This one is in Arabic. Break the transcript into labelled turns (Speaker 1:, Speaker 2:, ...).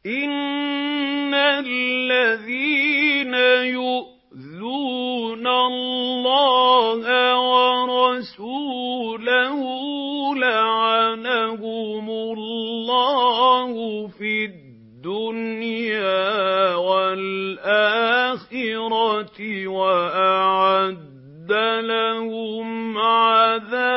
Speaker 1: إِنَّ الَّذِينَ يُؤْذُونَ اللَّهَ وَرَسُولَهُ لَعَنَهُمُ اللَّهُ فِي الدُّنْيَا وَالْآخِرَةِ وَأَعَدَّ لَهُمْ عَذَابًا